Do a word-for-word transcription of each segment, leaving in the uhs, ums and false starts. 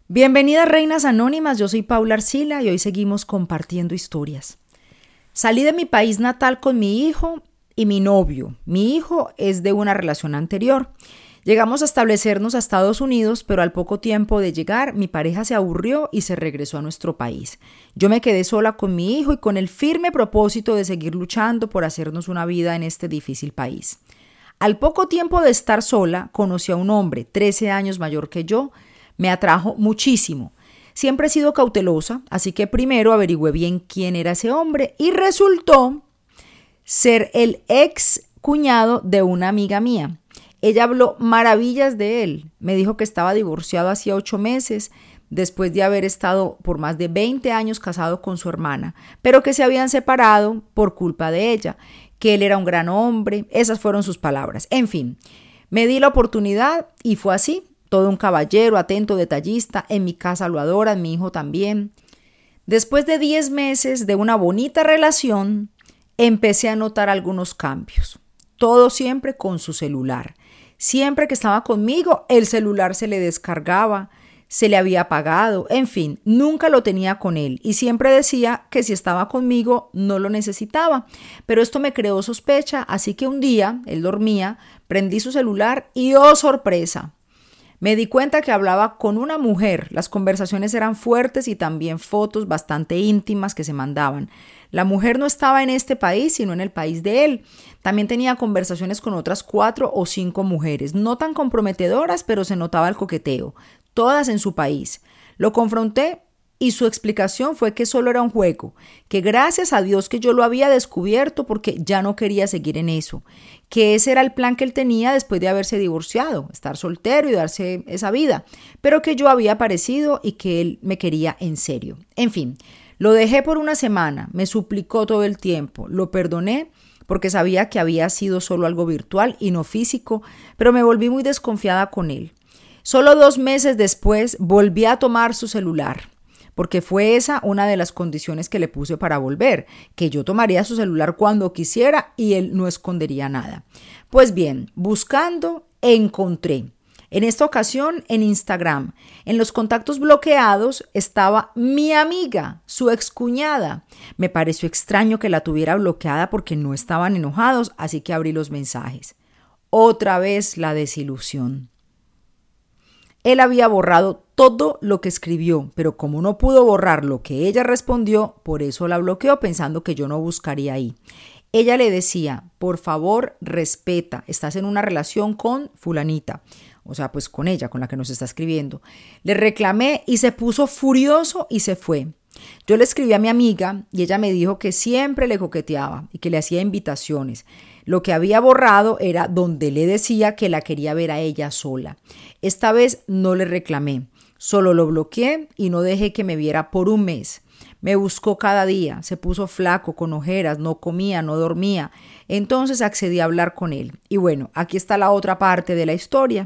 Bienvenidas Reinas Anónimas, yo soy Paula Arcila y hoy seguimos compartiendo historias. Salí de mi país natal con mi hijo y mi novio. Mi hijo es de una relación anterior. Llegamos a establecernos a Estados Unidos, pero al poco tiempo de llegar, mi pareja se aburrió y se regresó a nuestro país. Yo me quedé sola con mi hijo y con el firme propósito de seguir luchando por hacernos una vida en este difícil país. Al poco tiempo de estar sola, conocí a un hombre, trece años mayor que yo. Me atrajo muchísimo. Siempre he sido cautelosa, así que primero averigüé bien quién era ese hombre y resultó ser el ex cuñado de una amiga mía. Ella habló maravillas de él. Me dijo que estaba divorciado hacía ocho meses, después de haber estado por más de veinte años casado con su hermana, pero que se habían separado por culpa de ella, que él era un gran hombre. Esas fueron sus palabras. En fin, me di la oportunidad y fue así. Todo un caballero, atento, detallista. En mi casa lo adoran, mi hijo también. Después de diez meses de una bonita relación, empecé a notar algunos cambios. Todo siempre con su celular. Siempre que estaba conmigo, el celular se le descargaba, se le había apagado, en fin, nunca lo tenía con él. Y siempre decía que si estaba conmigo no lo necesitaba. Pero esto me creó sospecha, así que un día, él dormía, prendí su celular y ¡oh, sorpresa! Me di cuenta que hablaba con una mujer. Las conversaciones eran fuertes y también fotos bastante íntimas que se mandaban. La mujer no estaba en este país, sino en el país de él. También tenía conversaciones con otras cuatro o cinco mujeres, no tan comprometedoras, pero se notaba el coqueteo, todas en su país. Lo confronté y su explicación fue que solo era un juego, que gracias a Dios que yo lo había descubierto porque ya no quería seguir en eso, que ese era el plan que él tenía después de haberse divorciado, estar soltero y darse esa vida, pero que yo había aparecido y que él me quería en serio. En fin, lo dejé por una semana, me suplicó todo el tiempo, lo perdoné porque sabía que había sido solo algo virtual y no físico, pero me volví muy desconfiada con él. Solo dos meses después volví a tomar su celular, porque fue esa una de las condiciones que le puse para volver, que yo tomaría su celular cuando quisiera y él no escondería nada. Pues bien, buscando, encontré. En esta ocasión en Instagram, en los contactos bloqueados estaba mi amiga, su excuñada. Me pareció extraño que la tuviera bloqueada porque no estaban enojados, así que abrí los mensajes. Otra vez la desilusión. Él había borrado todo lo que escribió, pero como no pudo borrar lo que ella respondió, por eso la bloqueó pensando que yo no buscaría ahí. Ella le decía, por favor, respeta, estás en una relación con fulanita, o sea, pues con ella, con la que nos está escribiendo. Le reclamé y se puso furioso y se fue. Yo le escribí a mi amiga y ella me dijo que siempre le coqueteaba y que le hacía invitaciones. Lo que había borrado era donde le decía que la quería ver a ella sola. Esta vez no le reclamé, solo lo bloqueé y no dejé que me viera por un mes. Me buscó cada día, se puso flaco, con ojeras, no comía, no dormía. Entonces accedí a hablar con él. Y bueno, aquí está la otra parte de la historia.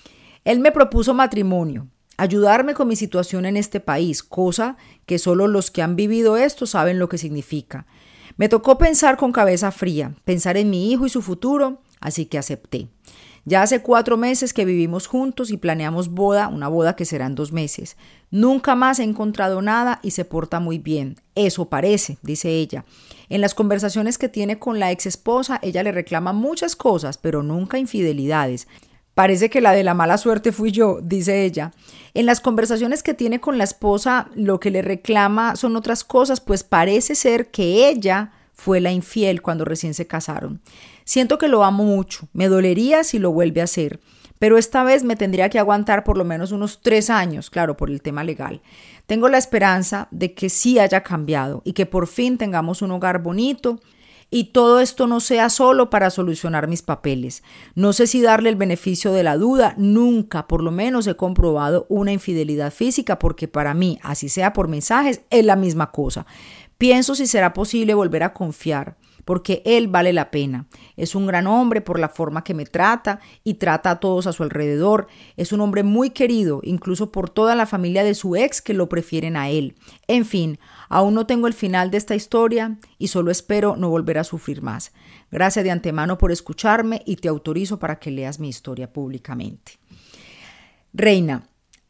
Él me propuso matrimonio, ayudarme con mi situación en este país, cosa que solo los que han vivido esto saben lo que significa. Me tocó pensar con cabeza fría, pensar en mi hijo y su futuro, así que acepté. Ya hace cuatro meses que vivimos juntos y planeamos boda, una boda que será en dos meses. Nunca más he encontrado nada y se porta muy bien. Eso parece, dice ella. En las conversaciones que tiene con la ex esposa, ella le reclama muchas cosas, pero nunca infidelidades. Parece que la de la mala suerte fui yo, dice ella. En las conversaciones que tiene con la esposa, lo que le reclama son otras cosas, pues parece ser que ella fue la infiel cuando recién se casaron. Siento que lo amo mucho, me dolería si lo vuelve a hacer, pero esta vez me tendría que aguantar por lo menos unos tres años, claro, por el tema legal. Tengo la esperanza de que sí haya cambiado y que por fin tengamos un hogar bonito. Y todo esto no sea solo para solucionar mis papeles. No sé si darle el beneficio de la duda. Nunca, por lo menos, he comprobado una infidelidad física porque para mí, así sea por mensajes, es la misma cosa. Pienso si será posible volver a confiar, porque él vale la pena. Es un gran hombre por la forma que me trata y trata a todos a su alrededor. Es un hombre muy querido, incluso por toda la familia de su ex que lo prefieren a él. En fin, aún no tengo el final de esta historia y solo espero no volver a sufrir más. Gracias de antemano por escucharme y te autorizo para que leas mi historia públicamente. Reina,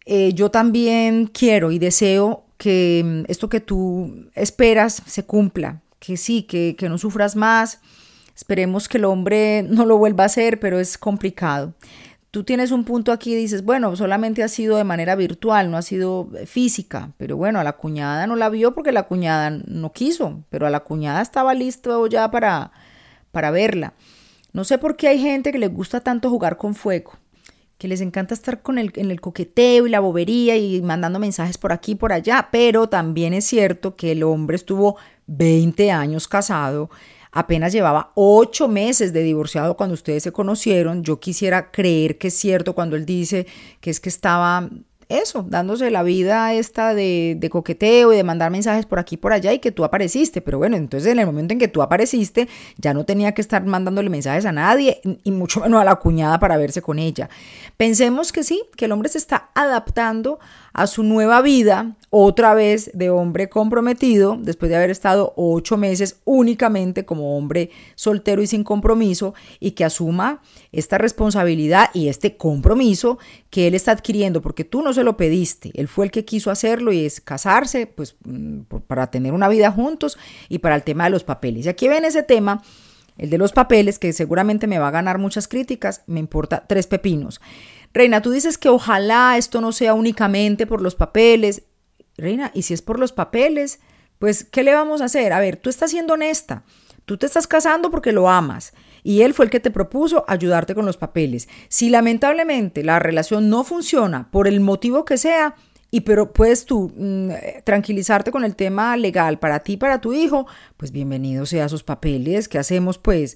eh, yo también quiero y deseo que esto que tú esperas se cumpla, que sí, que, que no sufras más. Esperemos que el hombre no lo vuelva a hacer, pero es complicado. Tú tienes un punto aquí y dices, bueno, solamente ha sido de manera virtual, no ha sido física, pero bueno, a la cuñada no la vio porque la cuñada no quiso, pero a la cuñada estaba listo ya para, para verla. No sé por qué hay gente que les gusta tanto jugar con fuego, que les encanta estar con el, en el coqueteo y la bobería y mandando mensajes por aquí y por allá, pero también es cierto que el hombre estuvo veinte años casado, apenas llevaba ocho meses de divorciado cuando ustedes se conocieron. Yo quisiera creer que es cierto cuando él dice que es que estaba, eso, dándose la vida esta de, de coqueteo y de mandar mensajes por aquí y por allá y que tú apareciste. Pero bueno, entonces en el momento en que tú apareciste ya no tenía que estar mandándole mensajes a nadie y mucho menos a la cuñada para verse con ella. Pensemos que sí, que el hombre se está adaptando a su nueva vida, otra vez de hombre comprometido, después de haber estado ocho meses únicamente como hombre soltero y sin compromiso, y que asuma esta responsabilidad y este compromiso que él está adquiriendo, porque tú no se lo pediste, él fue el que quiso hacerlo y es casarse, pues para tener una vida juntos y para el tema de los papeles. Y aquí ven ese tema, el de los papeles, que seguramente me va a ganar muchas críticas, me importa tres pepinos. Reina, tú dices que ojalá esto no sea únicamente por los papeles. Reina, y si es por los papeles, pues, ¿qué le vamos a hacer? A ver, tú estás siendo honesta. Tú te estás casando porque lo amas y él fue el que te propuso ayudarte con los papeles. Si lamentablemente la relación no funciona por el motivo que sea, y pero puedes tú mmm, tranquilizarte con el tema legal para ti y para tu hijo, pues bienvenido sea a esos papeles. ¿Qué hacemos pues?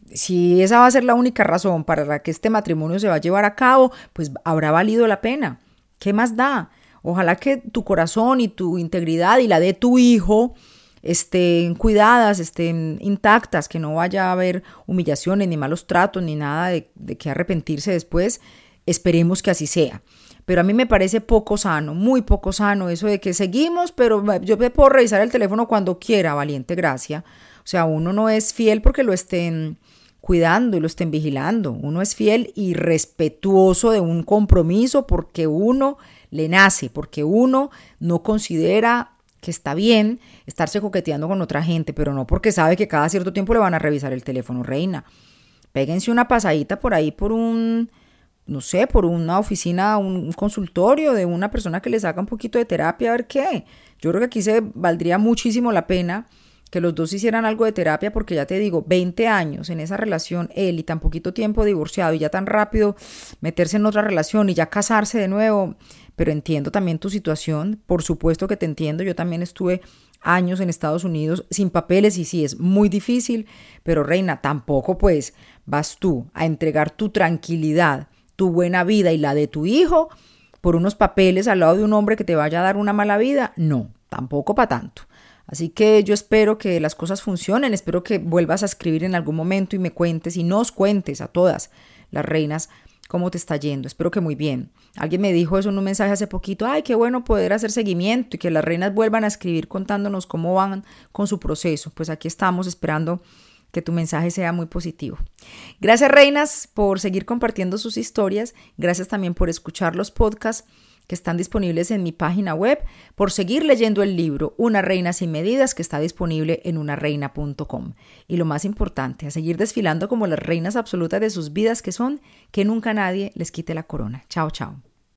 Si esa va a ser la única razón para la que este matrimonio se va a llevar a cabo, pues habrá valido la pena. ¿Qué más da? Ojalá que tu corazón y tu integridad y la de tu hijo estén cuidadas, estén intactas, que no vaya a haber humillaciones, ni malos tratos, ni nada de, de que arrepentirse después. Esperemos que así sea. Pero a mí me parece poco sano, muy poco sano eso de que seguimos, pero yo me puedo revisar el teléfono cuando quiera, valiente gracia. O sea, uno no es fiel porque lo estén cuidando y lo estén vigilando. Uno es fiel y respetuoso de un compromiso porque uno le nace, porque uno no considera que está bien estarse coqueteando con otra gente, pero no porque sabe que cada cierto tiempo le van a revisar el teléfono, reina. Péguense una pasadita por ahí por un, no sé, por una oficina, un consultorio de una persona que les haga un poquito de terapia, a ver qué. Yo creo que aquí se valdría muchísimo la pena que los dos hicieran algo de terapia, porque ya te digo, veinte años en esa relación, él y tan poquito tiempo divorciado y ya tan rápido meterse en otra relación y ya casarse de nuevo. Pero entiendo también tu situación, por supuesto que te entiendo, yo también estuve años en Estados Unidos sin papeles y sí, es muy difícil, pero reina, tampoco pues vas tú a entregar tu tranquilidad, tu buena vida y la de tu hijo por unos papeles al lado de un hombre que te vaya a dar una mala vida. No, tampoco para tanto. Así que yo espero que las cosas funcionen, espero que vuelvas a escribir en algún momento y me cuentes y nos cuentes a todas las reinas cómo te está yendo. Espero que muy bien. Alguien me dijo eso en un mensaje hace poquito, ay, qué bueno poder hacer seguimiento y que las reinas vuelvan a escribir contándonos cómo van con su proceso. Pues aquí estamos esperando que tu mensaje sea muy positivo. Gracias, reinas, por seguir compartiendo sus historias. Gracias también por escuchar los podcasts que están disponibles en mi página web, por seguir leyendo el libro Una reina sin medidas, que está disponible en una reina punto com. Y lo más importante, a seguir desfilando como las reinas absolutas de sus vidas que son, que nunca nadie les quite la corona. Chao, chao.